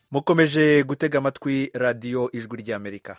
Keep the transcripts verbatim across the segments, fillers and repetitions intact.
mukomeje gutega amatwi radiyo ijwi ry'amerika.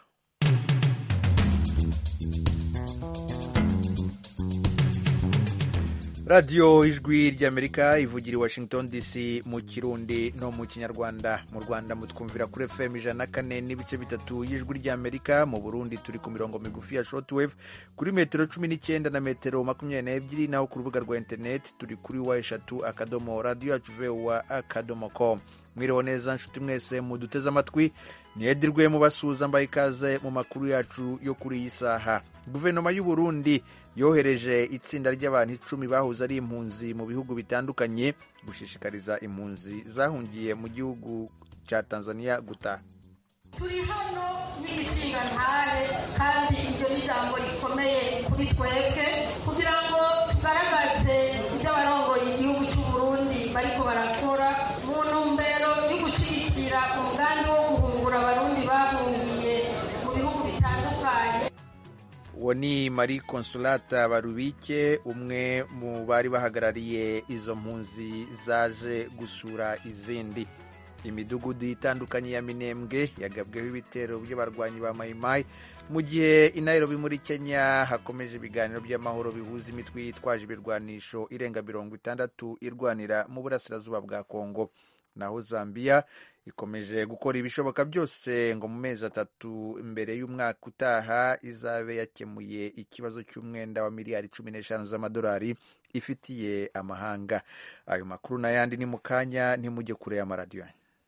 radiyo ijwi ry'amerika ivugira i Washington D C mu kirundi no mu kinyarwanda. Mu Rwanda mutwumvira kuri F M ijana na kane n'ibice bitatu y'ijwi ry'Amerika. Mu Burundi turi ku mirongo migufi ya shortwave kuri metero cumi n'icyenda na metero makumyabiri n'ebyiri, naho ku rubuga rwa interineti turi kuri wa eshatu akadomo radiyo yacu vowa akadomo com. Mwiriho neza nshuti mwese muduteze amatwi, niyedirwe mubasuhuza mbaye ikaze mu makuru yacu yo kuri iyi saha. Guverinoma y'u Burundi yohereje itsinda ry'abantu icumi bahoze ari impunzi mu bihugu bitandukanye gushishikariza impunzi zahungiye mu gihugu cya Tanzania gutaha. Turi hano n'imishinga ntare kandi ibyo ni ijambo rikomeye kuri twebwe kugira ngo tugaragaze ibyo abarongoye igihugu cy'u Burundi bariko barakora mu ntumbero yo gushyigikira umugambi wo guhungura abarundi bahungiye mu bihugu bitandukanye. Uwo ni Marie Consolata Barubike, umwe mu bari bahagarariye izo mpunzi zaje gusura izindi. Imidugudu itandukanye ya Minembwe yagabweho ibitero by'abarwanyi ba Mai Mai, mu gihe i Nairobi muri Kenya hakomeje ibiganiro by'amahoro bihuza imitwe yitwaje ibirwanisho irenga mirongo itandatu irwanira mu burasirazuba bwa Kongo. Naho Zambia ikomeje gukora ibishoboka byose ngo mu mezi atatu mbere y'umwaka utaha izabe yakemuye ikibazo cy'umwenda wa miliyari cumi n'eshanu z'amadolari ifitiye amahanga. Ayo makuru n'ayandi ni mu kanya, ntimujye kure y'amaradiyo.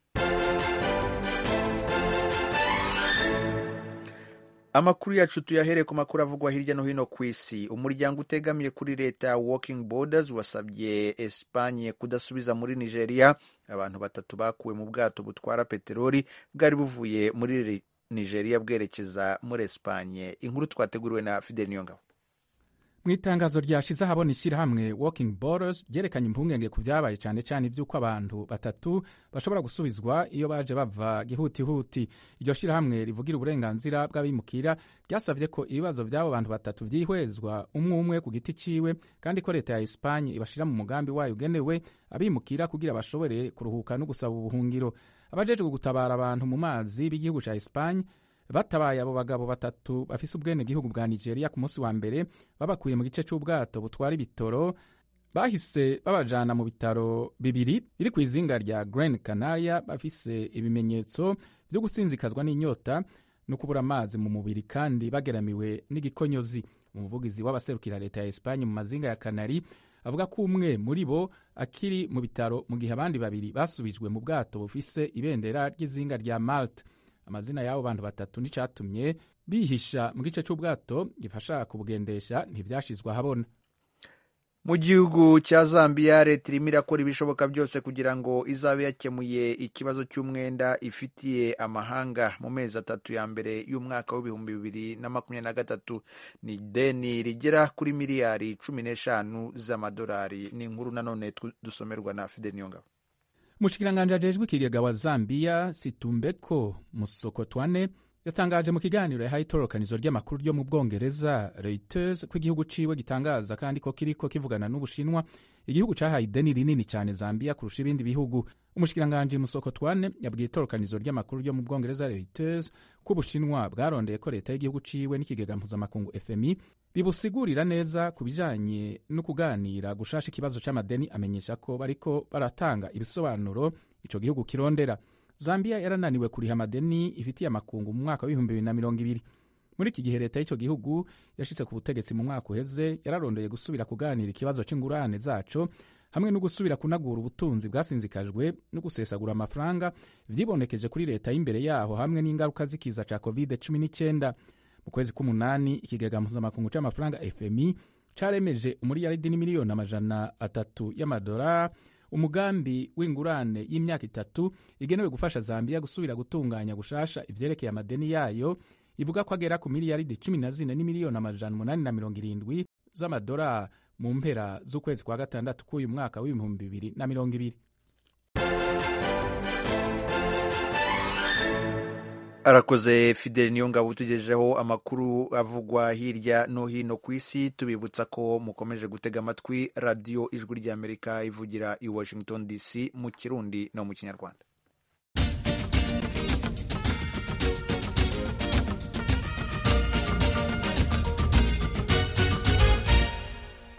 Amakuru yacu tuyahere ku makuru avugwa hirya no hino ku isi. Umuryango utegamiye kuri leta Walking Borders wasabye Espanye kudasubiza muri Nigeria abantu batatu bakuwe mu bwato butwara peteroli bwari buvuye muri Nigeria bwerekeza muri Espanye. Inkuru twateguriwe na Fidel Niyongabo. Mu itangazo ryashize ahabona ishyirahamwe Walking Borders ryerekanye impungenge ku byabaye cyane cyane iby'uko abantu batatu bashobora gusubizwa iyo baje bava gihutihuti. Iryo shyirahamwe rivugira uburenganzira bw'abimukira ryasabye ko ibibazo by'abo bantu batatu byihwezwa umwe umwe ku giti ciwe, kandi ko leta ya Espanye ibashira mu mugambi wayo ugenewe abimukira kugira bashobore kuruhuka no gusaba ubuhungiro. Abajejwe gutabara abantu mu mazi b'igihugu ca Espanye batabaye abo bagabo batatu bafise ubwene gihugu bwa Nigeria ku munsi wa mbere, babakuye mu gice c'ubwato butwara ibitoro. Bahise babajana mu bitaro bibiri biri ku izinga rya Gran Canaria bafise ibimenyetso vyo gusinzikazwa n'inyota no kubura amazi mu mubiri kandi bageramiwe n'igikonyozi. Umuvugizi w'abaserukira leta ya Espanye mu mazinga ya Canari avuga ko umwe muri bo akiri mu bitaro mu gihe abandi babiri basubijwe mu bwato bufise ibendera ry'izinga rya Malta. Amazina y'abo bantu batatu n'icatumye bihisha mu gice c'ubwato gifasha kubugendesha ntivyashizwe ahabona. Mu gihugu cya Zambia leta irimo irakora ibishoboka byose kugira ngo izabe yakemuye ikibazo cy'umwenda ifitiye amahanga mu mezi atatu ya mbere y'umwaka w'ibihumbi bibiri na makumyabiri na gatatu. Ni deni rigera kuri miliyari cumi n'eshanu z'amadolari. Ni inkuru nanone dusomerwa na Fidel Niyongabo. Umushikiranganji ajejwe ikigega wa Zambia Situmbeko Musokotwane yatangaje mu kiganiro yahaye itororokanizo ry'amakuru ryo mu Bwongereza Reuters ko igihugu ciwe gitangaza kandi ko kiriko kivugana n'Ubushinwa, igihugu cahaye ideni rinini cyane Zambia kurusha ibindi bihugu. Umushikiranganji Musokotwane yabwiye itororokanizo ry'amakuru ryo mu Bwongereza Reuters ko Ubushinwa bwarondeye ko leta y'igihugu ciwe n'ikigega mpuzamakungu F M I bibusigurira neza ku bijanye no kuganira gushasha ikibazo c'amadeni, amenyesha ko bariko baratanga ibisobanuro ico gihugu kirondera. Zambia yarananiwe kuriha amadeni ifitiye amakungu mu mwaka w'ibihumbi bibiri na mirongo ibiri. Muri iki gihe leta y'ico gihugu yashitse ku butegetsi mu mwaka uheze, yararondeye gusubira kuganira ikibazo c'ingurane zaco hamwe no gusubira kunagura ubutunzi bwasinzikajwe no gusesagura amafaranga vyibonekeje kuri leta y'imbere yaho hamwe n'ingaruka z'ikiza ca covid cumi n'icyenda. Mu kwezi k'umunani ikigega mpuzamakungu c'amafaranga F M I caremeje umuriyaridi n'imiliyoni amajana atatu y'amadolari umugambi w'ingurane y'imyaka itatu igenewe gufasha Zambia gusubira gutunganya gushasha ivyerekeye amadeni yayo, ivuga ko agera ku miliyaridi cumi na zine n'imiliyoni amajana umunani na mirongo irindwi z'amadolari mu mpera z'ukwezi kwa gatandatu k'uyu mwaka w'ibihumbi bibiri na mirongo ibiri. Arakoze Fidel Niyongabo utugejejeho amakuru avugwa hirya no hino ku isi. Tubibutsa ko mukomeje gutega amatwi radiyo ijwi ry'Amerika ivugira i Washington D C mu Kirundi no mu Kinyarwanda.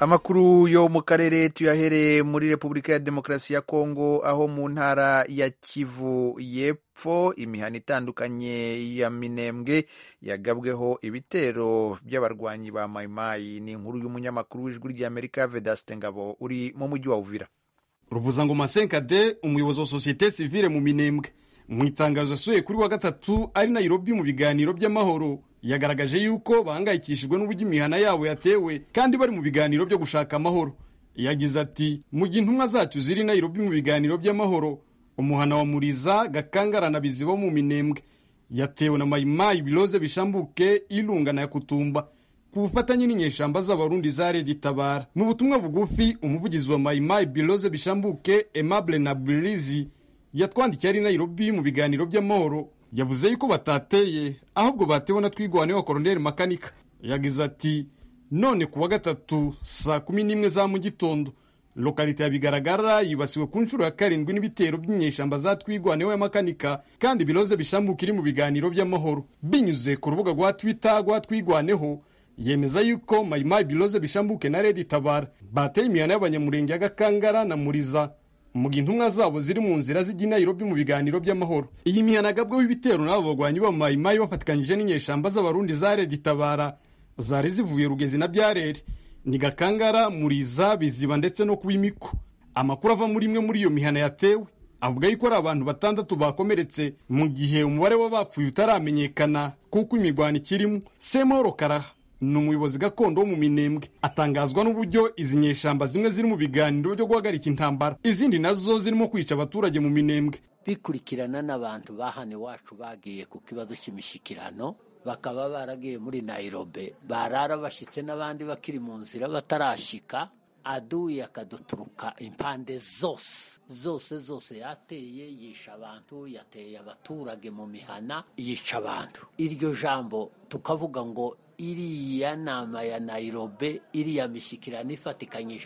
Amakuru yo mu karere tuyahere muri Repubulika ya Demokarasi ya Kongo, aho mu ntara ya Kivu y'Epfo imihana itandukanye ya Minembwe yagabweho ibitero by'abarwanyi ba Mai Mai. Ni inkuru y'umunyamakuru w'Ijwi ry'Amerika Vedaste Ngabo uri mu mujyi wa Uvira. Ruvuzangoma Senkade, umuyobozi wa societe civile mu Minembwe, mu itangazo yasuye kuri wa gatatu ari Nairobi mu biganiro by'amahoro, yagaragaje yuko bahangayikishijwe n'uburyo imihana yabo yatewe kandi bari mu biganiro byo gushaka amahoro. Yagize ati, mu gihe intumwa zacu ziri Nairobi mu biganiro by'amahoro, umuhana wa Muriza, Gakangara na Bizibo mu Minembwe yatewe na Mai Mai, Biloze Bishambuke, Ilunga na Kutumba ku bufatanye n'inyeshamba z'abarundi za Red Tabara. Mu butumwa bugufi, umuvugizi wa Mai Mai, Biloze Bishambuke, Aimable Nablizi, yatwandikiye ari Nairobi mu biganiro by'amahoro, yavuze yuko batateye ahubwo batewe na twigwane wa Colonel Makanika. Yagize ati, none kuwa gatatu saa kumi n'imwe za mu gitondo lokalite ya Bigaragara yibasiwe ku nshuro ya karindwi n'ibitero by'inyeshamba za twigwane wa Makanika, kandi Biloze Bishambuke iri mu biganiro by'amahoro. Binyuze ku rubuga rwa Twitter rwa twigwaneho, yemeza yuko Mai Mai, Biloze Bishambuke na Red Tabara bateye imihana y'abanyamurenge ya Gakangara na Muriza mu gihe intumwa zabo ziri mu nzira zijya Nairobi mu biganiro by'amahoro. Iyi mihana yagabweho ibitero n'abo bagwanyi ba Mai Mai bafatikanyije n'inyeshamba z'abarundi za Red Tabara zari zivuye Rugezi na Byarere, ni Gakangara, Muriza, Biziba ndetse no Kubimiko. Amakuru ava muri imwe muri iyo mihana yatewe avuga yuko ari abantu batandatu bakomeretse, mu gihe umubare w'abapfuye utaramenyekana kuko imigwano ikirimo. Semoro Karaha ni umuyobozi gakondo wo mu Minembwe, atangazwa n'uburyo izi nyeshamba zimwe ziri mu biganiro byo guhagarika intambara, izindi nazo zirimo kwica abaturage mu Minembwe. Bikurikirana n'abantu bahane wacu bagiye ku kibazo cy'imishikirano, bakaba baragiye muri Nairobi, barara bashitse n'abandi bakiri mu nzira batarashika, aduye akaduturuka impande zose zose zose yateye, yisha abantu, yateye abaturage mu mihana, yica abantu. Iryo jambo tukavuga ngo iriya nama ya Nairobi, iriya mishikirano ifatikanyije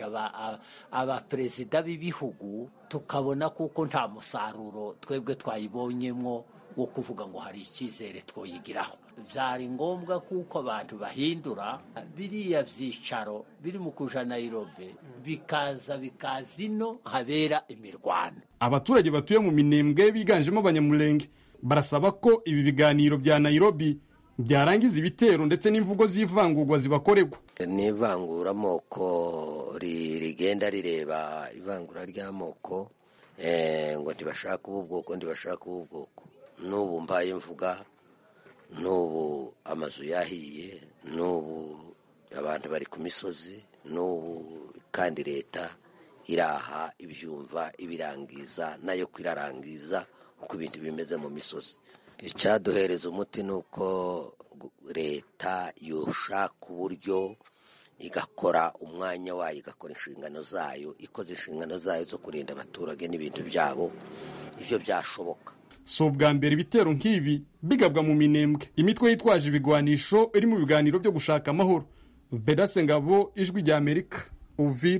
abaperezida b'ibihugu, tukabona kuko nta musaruro twebwe twayibonyemo wo kuvuga ngo hari icyizere twoyigiraho. Byari ngombwa kuko abantu bahindura biriya byicaro biri mu kuja Nairobi, bikaza bikazino habera imirwano. Abaturage batuye mu Minembwe biganjemo abanyamurenge barasaba ko ibi biganiro bya Nairobi byarangiza ibitero ndetse n'imvugo z'ivangurwa zibakorerwa. N'ivangura amoko rigenda rireba ivangura ry'amoko, eh ngo ntibashaka ubwoko ntibashaka ubwoko. N'ubu mbaye mvuga, n'ubu amazu yahiye, n'ubu abantu bari ku misozi, n'ubu kandi leta iraha ibyumva ibirangiza nayo kwirarangiza uko ibintu bimeze mu misozi. Icyaduhereza umuti nuko leta yoshaka uburyo igakora umwanya wayo, igakora inshingano zayo, ikoze inshingano zayo zo kurinda abaturage n'ibintu byabo, ivyo byashoboka. So bwa mbere ibitero nk'ibi bigabwa mu Minembwe, imitwe yitwaje ibigwanisho iri mu biganiro byo gushaka amahoro. Vedaste Ngabo, Ijwi ry'Amerika, Uvira.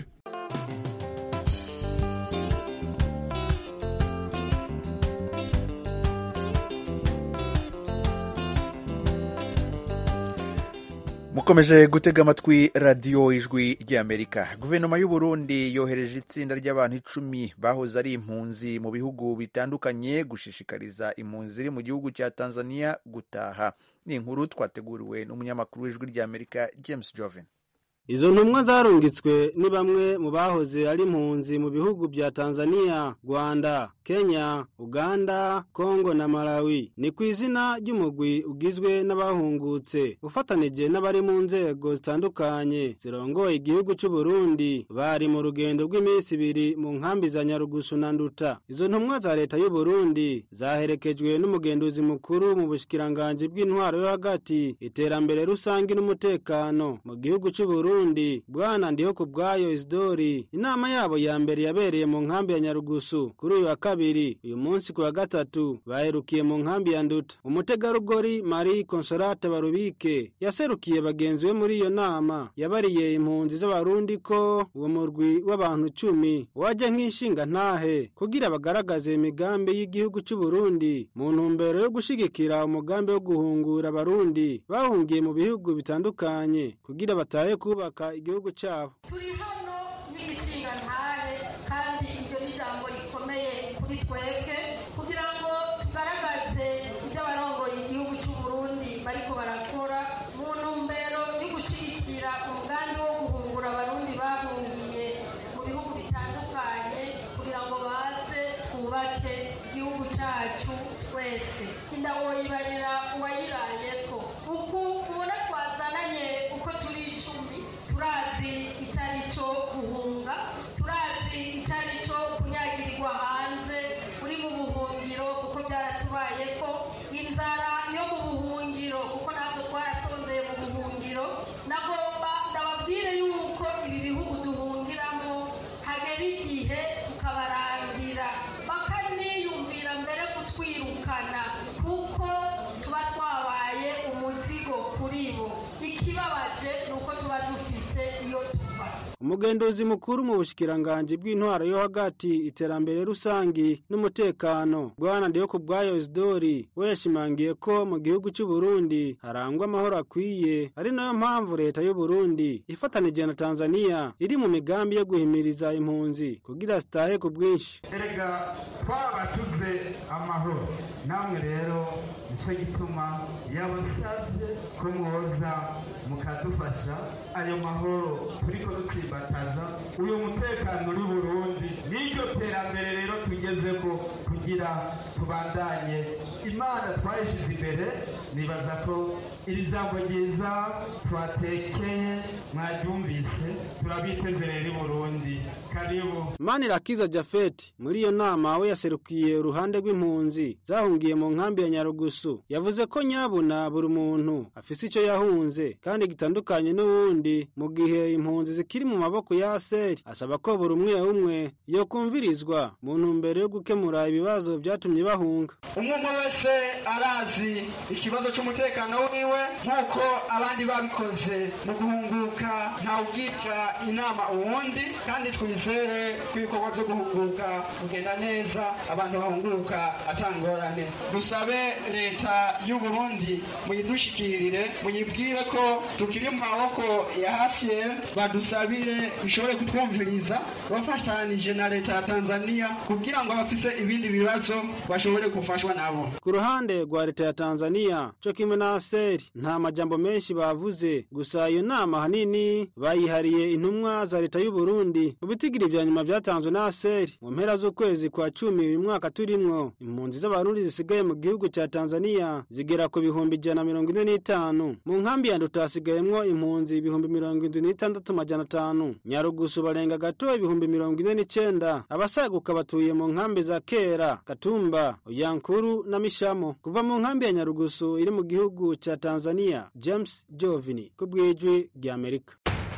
Mukomeje gutega amatwi radio Ijwi ry'Amerika. Guverinoma y'u Burundi yohereje itsinda ry'abantu icumi bahoze ari impunzi mu bihugu bitandukanye gushishikariza impunzi ziri mu gihugu cya Tanzania gutaha. Ni inkuru twateguriwe n'umunyamakuru w'Ijwi ry'Amerika James Joven. Izo ntumwa zarungitswe ni bamwe mu bahoze ari impunzi mu bihugu bya Tanzania, Rwanda, Kenya, Uganda, Kongo na Malawi. Ni ku izina ry'umugwi ugizwe n'abahungutse ufatanije n'abari mu nzego zitandukanye zirongoye igihugu cy'u Burundi, bari mu rugendo rw'iminsi ibiri mu nkambi za Nyarugusu na Nduta. Izo ntumwa za leta y'u Burundi zaherekejwe n'umugenduzi mukuru mu bushikiranganje bw'intwaro yo hagati, iterambere rusange n'umutekano mu gihugu cy'u Burundi, Bwana Ndihokubwayo Isidori. Inama yabo ya mbere yabereye mu nkambi ya Nyarugusu kuri uyu wa kabiri. Uyu munsi ku wa gatatu baherukiye mu nkambi ya Nduta. Umutegarugori Marie Consolate Barubike yaserukiye bagenzi we muri iyo nama, yabariye impunzi z'abarundi ko uwo murwi w'abantu cumi waje nk'inshinga ntahe kugira bagaragaze imigambi y'igihugu cy'u Burundi mu ntumbero yo gushigikira umugambi wo guhungura abarundi bahungiye mu bihugu bitandukanye kugira bataye kuba igihugu cyabo. Turi nk'igishingantahe kandi iryo ni ijambo rikomeye kuri twebwe kugira ngo tugaragaze ibyo abarongoye igihugu cy'u Burundi bariko barakora mu ntumbero yo gushyigikira umugambi wo guhungura abarundi bahungiye mu bihugu bitandukanye kugira ngo baze twubake igihugu cyacu twese. Ndawoyibarira uwayirayeko uku ubona twazananye uko turi icumi, turazi icyo ari cyo guhunga, turazi icyo ari cyo kunyagirirwa hanze uri mu buhungiro kuko byaratubayeko, inzara yo mu buhungiro kuko natwe twarasonzeye mu buhungiro. Nagomba ndababwire yuko ibi bihugu duhungiramo hagera igihe tukabarangira bakaniyumvira mbere kutwirukana kuko tuba twabaye umuzigo kuri bo. Ikibabaje ni uko tuba dufise iyo tuva. Umugenduzi mukuru mu bushikiranganji bw'intwaro yo hagati, iterambere rusangi n'umutekano, Bwana Ndiyokubwayo Isidori we yashimangiye ko mu gihugu cy'u Burundi harangwa amahoro akwiye, ari nayo mpamvu leta y'u Burundi ifatanije na Tanzania iri mu migambi yo guhimiriza impunzi kugira zitahe ku bwinshi. Erega twabatuze amahoro, namwe rero nicyo gituma yabasabye ko mwoza mukadufasha ayo mahoro turiko dutsimbataza, uyu mutekano uri Burundi n'iryo terambere rero tugeze ko kugira tubandanye. Imana twayishize imbere, nibaza ko iri jambo ryiza twatekeye mwaryumvise, turabiteze rero i Burundi. Karibu. Manirakiza Japhet muri iyo nama we yaserukiye uruhande rw'impunzi zahungiye mu nkambi ya Nyarugusu, yavuze ko nyabuna buri muntu afise icyo yahunze kandi gitandukanye n'uwundi mu gihe impunzi zikiri mu maboko ya Aseri. Asaba ko buri umwe umwe yo kumvirizwa mu ntumbero yo gukemura ibibazo byatumye bahunga. Umwe wese arazi ikibazo cy'umutekano wiwe nk'uko abandi babikoze mu guhunguka, ntawugira inama uwundi, kandi twizere ko ibikorwa byo guhunguka kugenda neza, abantu bahunguka atangorane. Dusabe leta y'u Burundi muyidushikirire, muyibwire ko tukiri mu maboko ya hasiye, badusabire bishobore kutwumviriza bafatanije na leta ya Tanzania kugira ngo abafise ibindi bibazo bashobore gufashwa nabo. Ku ruhande rwa leta ya Tanzania cyo kimwe na Aseri nta majambo menshi bavuze, gusa iyo nama hanini bayihariye intumwa za leta y'u Burundi. Mu bitigiri vya nyuma byatanzwe na Aseri mu mpera z'ukwezi kwa cumi uyu mwaka turimwo, impunzi z'abarundi zisigaye mu gihugu cya Tanzania zigera ku bihumbi ijana mirongo ine n'itanu. Mu nkambi ya Nduta hasigayemwo impunzi ibihumbi mirongo indwi n'itandatu majana atanu. Nyarugusu barenga gato ibihumbi mirongo ine n'icenda. Abasaguka batuye mu nkambi za Kera, Katumba, Uyankuru na Mishamo. Kuva mu nkambi ya Nyarugusu iri mu gihugu cya Tanzania, James Jovini ku bw'ijwi rya Amerika.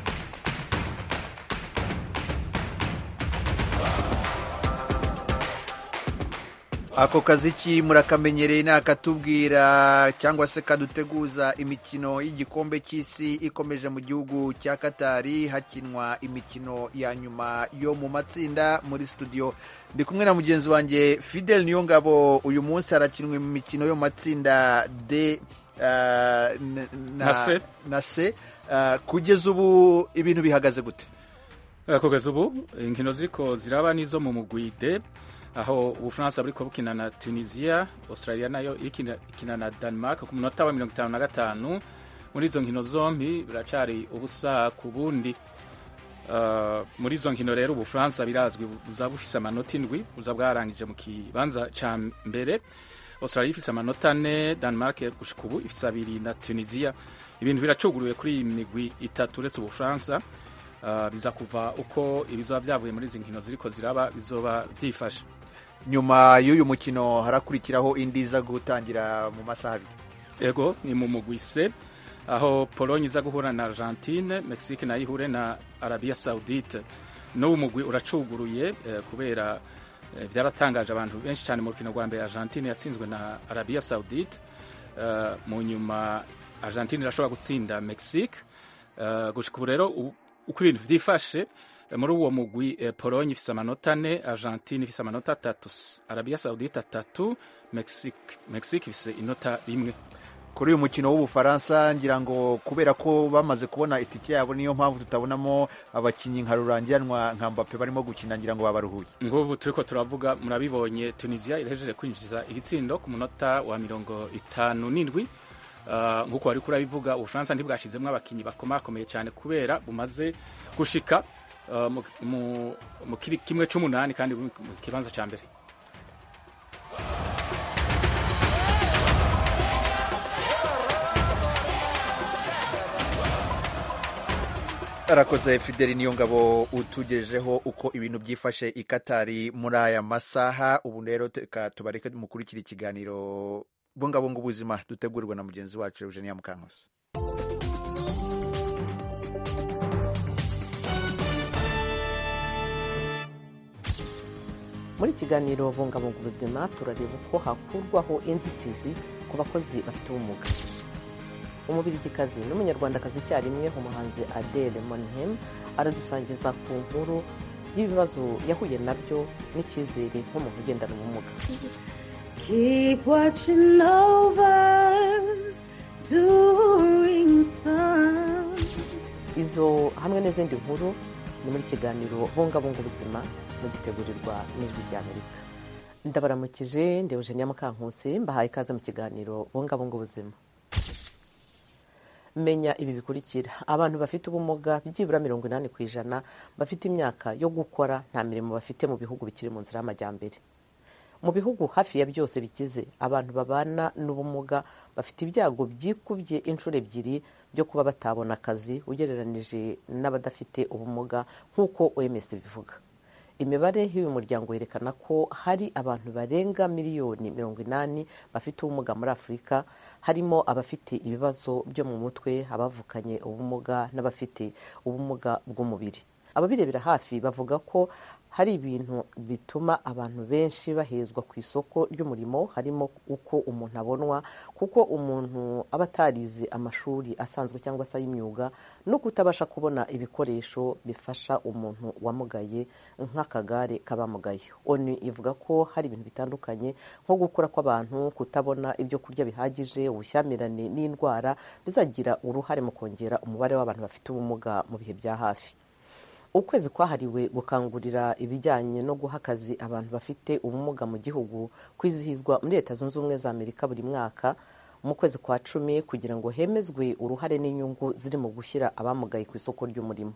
Ako kaziki murakamenyereye ni akatubwira cyangwa se kaduteguza imikino y'igikombe cy'isi ikomeje mu gihugu cya Katari, hakinwa imikino ya nyuma yo mu matsinda. Muri studio ndi kumwe na mugenzi wanjye Fidel Niyongabo. Uyu munsi harakinwa imikino yo mu matsinda D uh, na, na C, na C. Uh, kugeza ubu ibintu bihagaze gute? Uh, kugeza ubu inkino ziriko ziraba nizo mu mugwi D, aho Ubufaransa buriko bukina na Tunisia, Australia nayo ikina na Denmark ku munota wa mirongo itanu na gatanu. Muri izo nkino zombi biracari ubusa ku bundi. Uh, muri izo nkino rero Ubufaransa birazwi buza bufise amanota indwi, buza bwarangije mu kibanza ca mbere. Australia ifise amanota ane, Denmark gushika ubu ifise abiri na Tunisia. Ibintu biracuguruye kuri iyi migwi itatu uretse Ubufaransa. Uh, biza kuva uko ibizoba byavuye muri izi nkino ziriko ziraba bizoba byifashe. Nyuma y'uyu mukino harakurikiraho indi iza gutangira mu masaha abiri. Ego ni mu mugwi C, aho Pologne iza guhura na Argentine, Mexique nayo ihure na Arabia Saudite. No mugwi uracuguruye eh, kubera eh, byaratangaje abantu benshi cyane mu rukino rwa mbere. Argentine yatsinzwe na Arabia Saudite, uh, mu nyuma Argentine irashobora gutsinda Mexique. Uh, gushika rero uko ibintu vyifashe muri uwo mugwi eh, Pologne ifise amanota ane, Argentine ifise amanota atatu, Arabia Saudite atatu, Mexique Mexique ifise inota rimwe. kuri uyu mukino w'Ubufaransa, ngira ngo kubera ko bamaze kubona itike yabo niyo mpamvu tutabonamo abakinnyi nka rurangiranwa nka Mbappe barimo gukina, ngira ngo babaruhuye. ngubu turiko turavuga, murabibonye Tunisia irahejeje kwinjiza igitsindo ku munota wa mirongo itanu n'indwi. Uh, nk'uko wari kurabivuga, Ubufaransa ntibwashizemwo abakinyi bakomakomeye cyane kubera bumaze gushika uh, mu, mu, mu kimwe c'umunani kandi mu kibanza ca mbere. Arakoze Fideli Niyongabo utugejeho uko ibintu byifashe i Katari muri aya masaha. Ubu rero tubareke mukurikira ikiganiro bungabunga ubuzima dutegurirwa na mugenzi wacu Eugenia Mukankusi. Muri kiganiro bungabunga ubuzima turareba uko hakurwaho inzitizi ku bakozi bafite ubumuga. Umubirigikazi n'umunyarwandakazi icyarimwe umuhanzi Adele Monhem aradusangiza ku nkuru y'ibibazo yahuye nabyo n'icyizere nk'umuntu ugendana ubumuga. Keep watching over during sun. Izo hamwe n'izindi nkuru ni muri kiganiro bungabunga ubuzima mugitegurirwa n'ijwi ry'Amerika. Ndabaramukije, ndi Eugenia Mukankusi, mbahaye ikaze mu kiganiro bungabunga ubuzima. Menya ibi bikurikira: abantu bafite ubumuga byibura mirongo inani ku ijana bafite imyaka yo gukora nta mirimo bafite mu bihugu bikiri mu nzira y'amajyambere. Mu bihugu hafi ya byose bikize, abantu babana n'ubumuga bafite ibyago byikubye inshuro ebyiri byo kuba batabona akazi ugereranije n'abadafite ubumuga nk'uko O M S bivuga. Imibare y'uyu muryango yerekana ko hari abantu barenga miliyoni mirongo inani bafite ubumuga muri Afurika, harimo abafite ibibazo byo mu mutwe, abavukanye ubumuga n'abafite ubumuga bw'umubiri. Ababirebera hafi bavuga ko hari ibintu bituma abantu benshi bahezwa ku isoko ry'umurimo, harimo uko umuntu abonwa, kuko umuntu aba atarize amashuri asanzwe cyangwa se y'imyuga, no kutabasha kubona ibikoresho bifasha umuntu wamugaye nk'akagare k'abamugaye. ONU ivuga ko hari ibintu bitandukanye nko gukura kw'abantu, kutabona ibyo kurya bihagije, ubushyamirane n'indwara bizagira uruhare mu kongera umubare w'abantu bafite ubumuga mu bihe bya hafi. Ukwezi kwahariwe gukangurira ibijyanye no guha akazi abantu bafite ubumuga mu gihugu kwizihizwa muri Leta Zunze Ubumwe za Amerika buri mwaka mu kwezi kwa cumi kugira ngo hemezwe uruhare n'inyungu ziri mu gushyira abamugaye ku isoko ry'umurimo.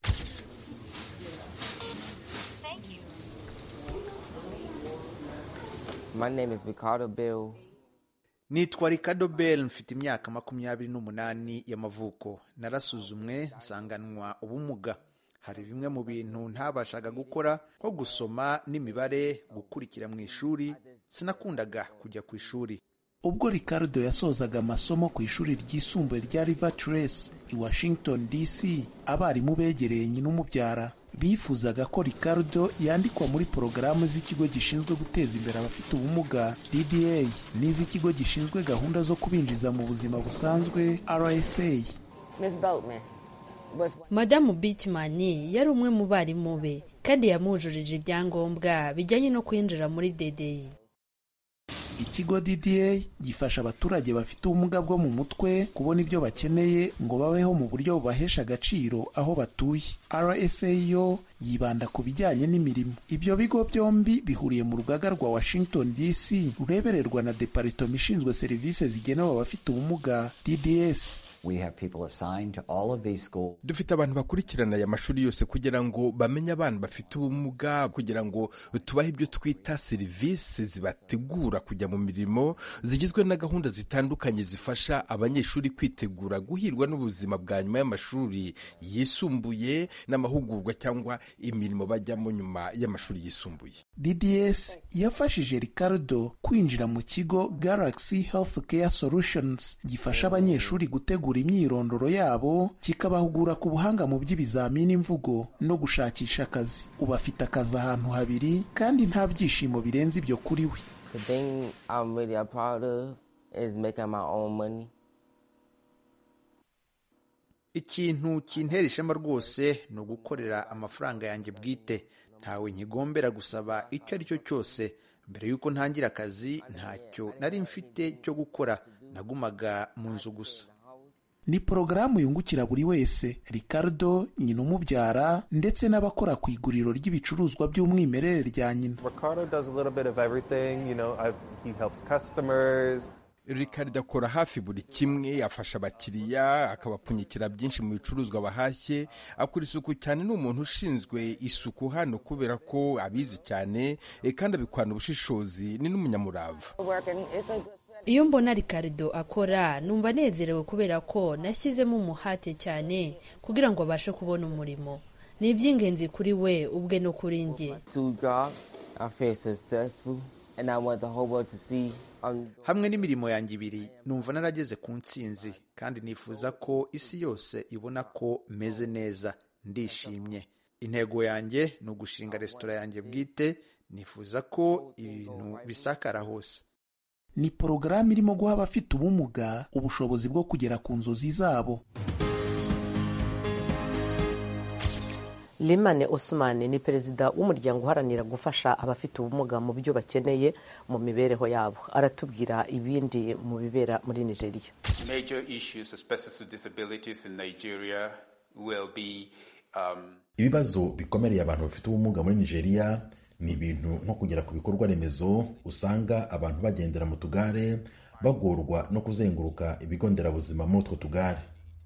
My name is Ricardo Bell. Nitwa Ricardo Bell, mfite imyaka makumyabiri n'umunani y'amavuko. Narasuzumwe nsanganwa ubumuga. Hari bimwe mu bintu ntabashaga gukora nko gusoma n'imibare, gukurikira mu ishuri. Sinakundaga kujya ku ishuri. Ubwo Ricardo yasozaga amasomo ku ishuri ryisumbuye rya River Trace i Washington D C, abarimu begereye nyina umubyara bifuzaga ko Ricardo yandikwa muri porogaramu z'ikigo gishinzwe guteza imbere abafite ubumuga D D A n'iz'ikigo gishinzwe gahunda zo kubinjiza mu buzima busanzwe R S A. Miss Boatman. Madamu Bitman yari umwe mu barimu be kandi yamujurije ibyangombwa bijyanye no kwinjira muri D D A. Ikigo D D A gifasha abaturage bafite ubumuga bwo mu mutwe kubona ibyo bakeneye ngo babeho mu buryo bubahesha agaciro aho batuye. R S A yo yibanda ku bijyanye n'imirimo. Ibyo bigo byombi bihuriye mu rugaga rwa Washington D C rurebererwa na Department ishinzwe serivisi zigenewe abafite ubumuga D D S. We have people assigned to all of these schools. Dufite abantu bakurikirana aya mashuri yose kugira ngo bamenye abana bafite ubumuga, kugira ngo tubahe ibyo twita serivisi zibategura kujya mu mirimo, zigizwe na gahunda zitandukanye zifasha abanyeshuri kwitegura guhirwa n'ubuzima bwa nyuma y'amashuri yisumbuye n'amahugurwa cyangwa imirimo bajyamo nyuma y'amashuri yisumbuye. D D S yafashije Ricardo kwinjira mu kigo Galaxy Healthcare Solutions gifasha abanyeshuri gutegura imyirondoro yabo, kikabahugura ku buhanga mu by'ibizamini mvugo no gushakisha akazi. Ubu afite akazi ahantu habiri kandi nta byishimo birenze ibyo kuri we. The thing I'm really proud of is making my own money. Ikintu kintera ishema rwose ni ugukorera amafaranga yanjye bwite. Ntawe nkigombera gusaba icyo ari cyo cyose. Mbere yuko ntangira akazi ntacyo nari mfite cyo gukora. nagumaga mu nzu gusa. Ni porogaramu yungukira buri wese. Ricardo, nyina umubyara, ndetse n'abakora ku iguriro ry'ibicuruzwa by'umwimerere rya nyina. Ricardo does a little bit of everything, you know, I've, he helps customers. Ricardo akora hafi buri kimwe, afasha abakiriya, akabapfunyikira byinshi mu bicuruzwa bahashye, akora isuku cyane. Ni umuntu ushinzwe isuku hano kubera ko abizi cyane kandi abikwana ubushishozi. Ni n'umunyamurava. Iyo mbona Ricardo akora numva nezerewe kubera ko nashyizemo umuhate cyane kugira ngo abashe kubona umurimo. Ni iby'ingenzi kuri we ubwe no kuri njye. Hamwe n'imirimo yanjye ibiri numva narageze ku ntsinzi, kandi nifuza ko isi yose ibona ko meze neza. Ndishimye. Intego yanjye ni ugushinga resitora yanjye bwite. Nifuza ko ibintu bisakara hose. Ni porogaramu irimo guha abafite ubumuga ubushobozi bwo kugera ku nzozi zabo. Limane Osman ni perezida w'umuryango uharanira gufasha abafite ubumuga mu byo bakeneye mu mibereho yabo. Aratubwira ibindi mu bibera muri Nigeria. Major issues specific to disabilities in Nigeria will be um... ibibazo bikomereye abantu bafite ubumuga muri Nigeria ni ibintu nko kugera ku bikorwa remezo. Usanga abantu bagendera mu tugare bagorwa no kuzenguruka ibigo nderabuzima muri utwo tugare.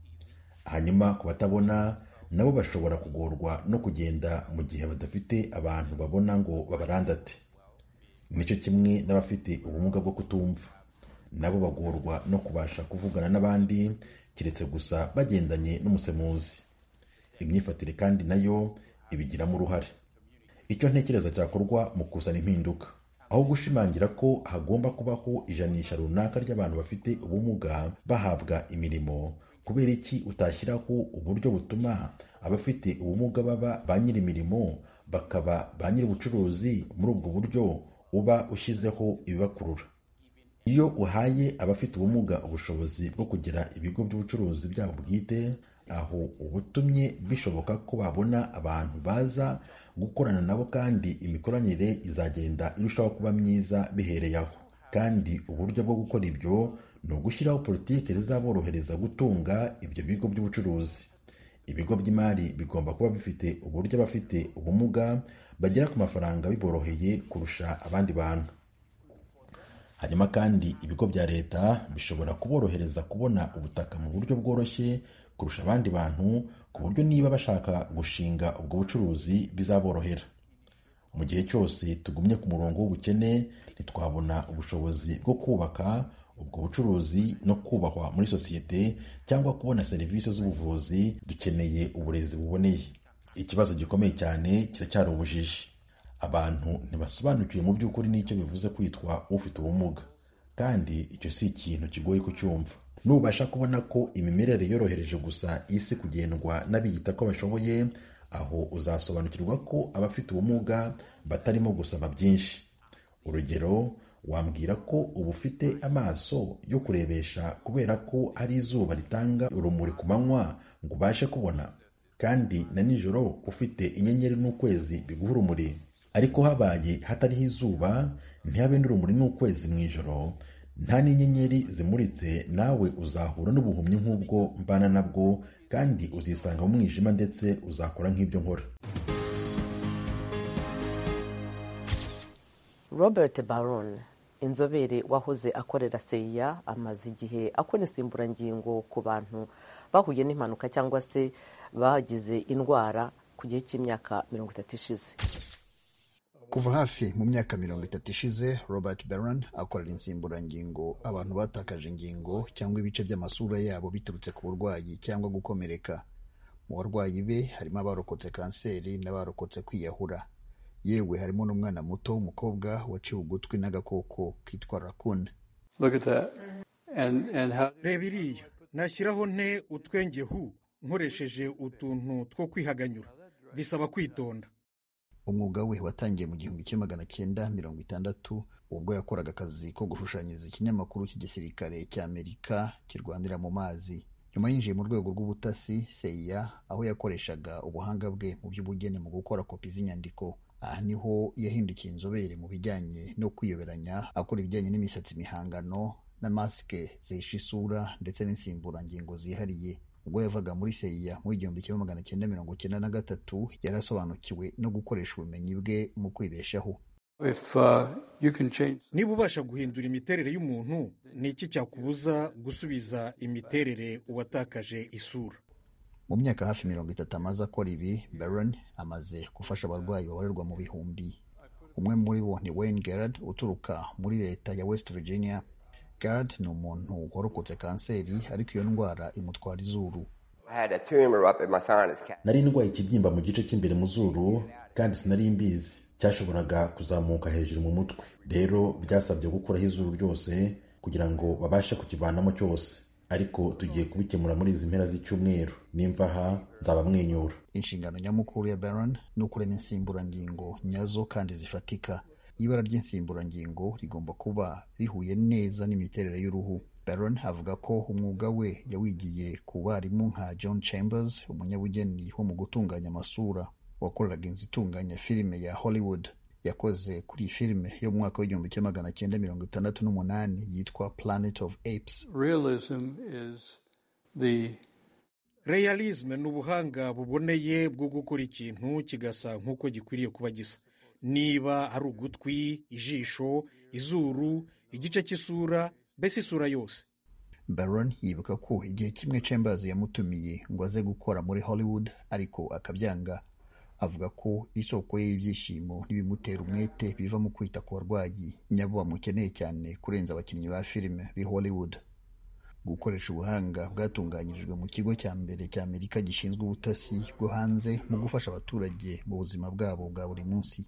Hanyuma ku batabona nabo bashobora kugorwa no kugenda mu gihe badafite abantu babona ngo babarandate. Nicyo kimwe n'abafite ubumuga bwo kutumva, nabo bagorwa no kubasha kuvugana n'abandi kiretse gusa bagendanye n'umusemuzi. Imyifatire kandi nayo ibigiramo uruhare. Icyo ntekereza cyakorwa mu kusana impinduka, aho gushimangira ko hagomba kubaho ijanisha runaka ry'abantu bafite ubumuga bahabwa imirimo. Kubera iki utashyiraho uburyo butuma abafite ubumuga baba ba nyiri imirimo bakaba ba nyiri ubucuruzi? Muri ubwo buryo uba ushyizeho ibibakurura. Iyo uhaye abafite ubumuga ubushobozi bwo kugira ibigo by'ubucuruzi byabo bwite, aho ubutumye bishoboka ko babona abantu baza gukorana nabo, kandi imikoranire izagenda irushaho kuba myiza bihereye aho. Kandi uburyo bwo gukora ibyo ni ugushyiraho politiki zizaborohereza gutunga ibyo bigo by'ubucuruzi. Ibigo by'imari bigomba kuba bifite uburyo abafite ubumuga bagera ku mafaranga biboroheye kurusha abandi bantu. Hanyuma kandi ibigo bya leta bishobora kuborohereza kubona ubutaka mu buryo bworoshye kurusha abandi bantu, ku buryo niba bashaka gushinga ubwo bucuruzi bizaborohera. Mu gihe cyose tugumye ku murongo w'ubukene, ntitwabona ubushobozi bwo kubaka ubwo bucuruzi no kubahwa muri sosiyete cyangwa kubona serivisi z'ubuvuzi. Dukeneye uburezi buboneye. Ikibazo gikomeye cyane kiracyari ubujiji. Abantu ntibasobanukiwe mu by'ukuri n'icyo bivuze kwitwa ufite ubumuga, kandi icyo si ikintu kigoye kucyumva. Nubasha kubona ko imimerere yorohereje gusa isi kugendwa n'abiyita ko bashoboye, aho uzasobanukirwa ko abafite ubumuga batarimo gusaba byinshi. Urugero, wambwira ko uba ufite amaso yo kurebesha kubera ko ari izuba ritanga urumuri ku manywa ngo ubashe kubona, kandi na nijoro ufite inyenyeri n'ukwezi biguha urumuri. Ariko habaye hatariho izuba, ntihabe n'urumuri n'ukwezi mu ijoro, nta n'inyenyeri zimuritse, nawe uzahura n'ubuhumyi nk'ubwo mbana nabwo, kandi uzisanga mu mwijima ndetse uzakora nk'ibyo nkora. Robert Baron, inzobere wahoze akorera C I A, amaze igihe akora insimburangingo ku bantu bahuye n'impanuka cyangwa se bagize indwara ku gihe cy'imyaka mirongo itatu ishize. Kuva hafi mu myaka mirongo itatu ishize, Robert Baron akorera insimburangingo abantu batakaje ingingo cyangwa ibice by'amasura yabo biturutse ku burwayi cyangwa gukomereka. Mu barwayi be harimo abarokotse kanseri n'abarokotse kwiyahura. Yewe harimo n'umwana muto w'umukobwa waciwe ugutwi n'agakoko kitwa raccoon. Look at that. And and how reba iriya nashyiraho nte utwengehu nkoresheje utuntu two kwihaganyura, bisaba kwitonda. Umwuga we watangiye mu gihumbi kimwe magana cyenda mirongo itandatu ubwo yakoraga akazi ko gushushanyiriza ikinyamakuru cy'igisirikare cy'Amerika kirwanira mu mazi. Nyuma yinjiye mu rwego rw'ubutasi C I A, aho yakoreshaga ubuhanga bwe mu by'ubugeni mu gukora kopi z'inyandiko. Aha niho yahindukiye inzobere mu bijyanye no kwiyoberanya, akora ibijyanye n'imisatsi mihangano na masike zihisha isura ndetse n'insimburangingo zihariye. Ubwo yavaga muri seya mu igihumbi kimwe magana cyenda mirongo cyenda na gatatu yarasobanukiwe no gukoresha ubumenyi bwe mu kwibeshaho. If, uh, you can change... niba ubasha guhindura imiterere y'umuntu, ni iki cyakubuza gusubiza imiterere uwatakaje isura? Mu myaka hafi mirongo itatu amaze akora ibi, Barron amaze gufasha abarwayi babarirwa mu bihumbi. Umwe muri bo ni Wayne Garrard uturuka muri leta ya West Virginia. Garrard ni umuntu warokotse kanseri, ariko iyo ndwara imutwara izuru. Nari ndwaye ikibyimba mu gice cy'imbere mu zuru kandi sinari mbizi, cyashoboraga kuzamuka hejuru mu mutwe. Rero byasabye gukuraho izuru ryose kugira ngo babashe kukivanamo cyose, ariko tugiye kubikemura muri izi mpera z'icyumweru. Nimva aha nzaba mwenyura. Inshingano nyamukuru ya Barron ni ukurema insimburangingo nyazo kandi zifatika. Ibara ry'insimburangingo rigomba kuba rihuye neza n'imiterere y'uruhu. Barron avuga ko umwuga we yawigiye ku barimu nka John Chambers, umunyabugeni wo mu gutunganya amasura wakoreraga inzu itunganya filime ya Hollywood. Yakoze kuri filime yo mu mwaka w'igihumbi kimwe magana cyenda mirongo itandatu n'umunani yitwa Planet of Apes. Realism is the realism ni ubuhanga buboneye bwo gukora ikintu kigasa nk'uko gikwiriye kuba gisa. Niba ari ugutwi, ijisho, izuru, igice cy'isura, mbese isura yose. Barron yibuka ko igihe kimwe Chambers yamutumiye ngo aze gukora muri Hollywood, ariko akabyanga. Avuga ko isoko y'ibyishimo n'ibimutera umwete biva mu kwita ku barwayi nyabo bamukeneye cyane kurenza abakinnyi ba filime bi Hollywood. Gukoresha ubuhanga bwatunganyirijwe mu kigo cya mbere cya Amerika gishinzwe ubutasi bwo hanze mu gufasha abaturage mu buzima bwabo bwa buri munsi.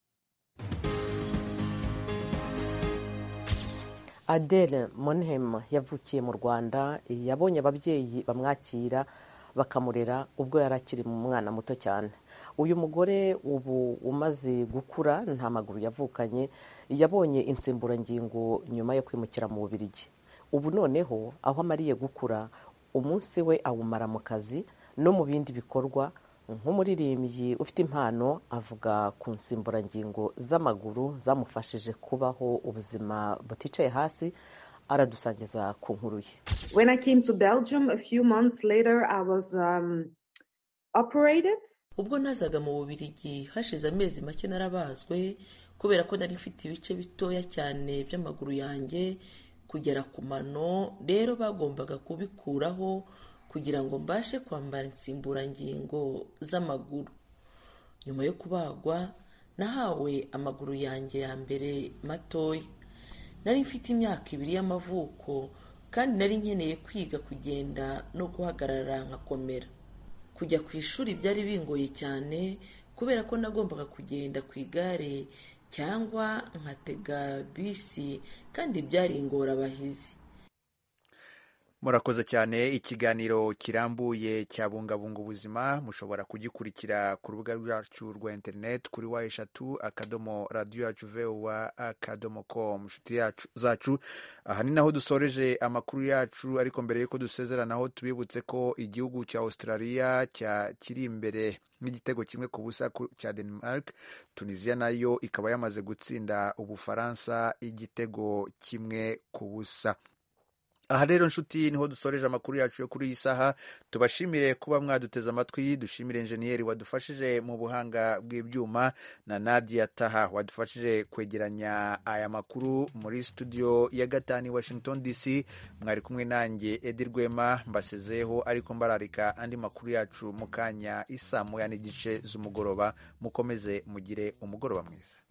Adele Monheim yavukiye mu Rwanda, yabonye ababyeyi bamwakira bakamurera ubwo yari akiri mu mwana muto cyane. Uyu mugore ubu umaze gukura, nta maguru yavukanye, yabonye insimburangingo nyuma yo kwimukira mu Bubiligi. Ubu noneho aho amariye gukura, umunsi we awumara mu kazi no mu bindi bikorwa. Nk'umuririmbyi ufite impano, avuga ku nsimburangingo z'amaguru zamufashije kubaho ubuzima buticaye hasi. Aradusangiza ku nkuru ye. When I came to Belgium a few months later, I was um, operated. Ubwo nazaga mu Bubiligi hashize amezi make narabazwe kubera ko nari mfite ibice bitoya cyane by'amaguru yanjye kugera ku mano. Rero bagombaga kubikuraho kugira ngo mbashe kwambara insimburangingo z'amaguru. Nyuma yo kubagwa nahawe amaguru yanjye ya mbere matoya. Nari mfite imyaka ibiri y'amavuko kandi nari nkeneye kwiga kugenda no guhagarara nkakomera. Kujya ku ishuri byari bingoye cyane kubera ko nagombaga kugenda ku igare cyangwa nkatega bisi kandi byari ingorabahizi. Murakoze cyane. Ikiganiro kirambuye cyabungabunga ubuzima mushobora kugikurikira ku rubuga rwacu rwa internet kuri wa eshatu akadomo radio yacu voa akadomo com. Nshuti zacu, aha ni naho dusoreje amakuru yacu, ariko mbere yuko dusezeranaho tubibutse ko igihugu cya Australia cya kiri imbere n'igitego kimwe ku busa cya Denmark. Tunisia nayo ikaba yamaze gutsinda Ubufaransa igitego kimwe ku busa. Aha rero nshuti niho dusoreje amakuru yacu yo kuri iyi saha. Tubashimire kuba mwaduteze amatwi, dushimire enjeniyeri wadufashije mu buhanga bw'ibyuma na Nadia Taha wadufashije kwegeranya aya makuru muri studio ya gatanu i Washington D C. Mwari kumwe nanjye Edi Rwema, mbasezeho ariko mbararika andi makuru yacu mu kanya isa moya n'igice z'umugoroba. Mukomeze mugire umugoroba mwiza.